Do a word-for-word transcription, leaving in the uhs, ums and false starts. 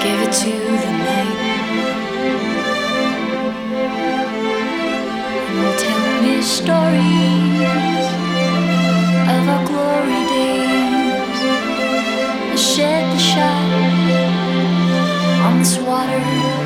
Give it to the night and tell me stories of our glory days. Shed the shot on this water.